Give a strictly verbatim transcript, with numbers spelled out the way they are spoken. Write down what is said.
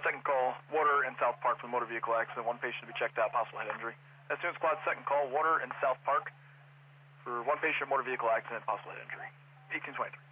Squad, second call, water in South Park for motor vehicle accident. One patient to be checked out, possible head injury. Neptune Squad, second call, water in South Park for one patient, motor vehicle accident, possible head injury. eighteen twenty-three.